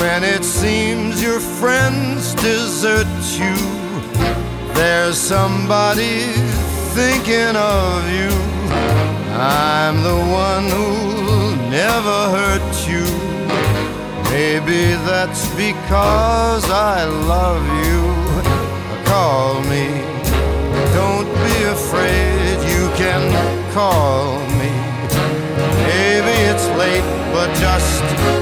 When it seems your friends desert you, there's somebody thinking of you. I'm the one who'll never hurt you. Maybe that's because I love you. Call me, don't be afraid, you can call me. Maybe it's late, but just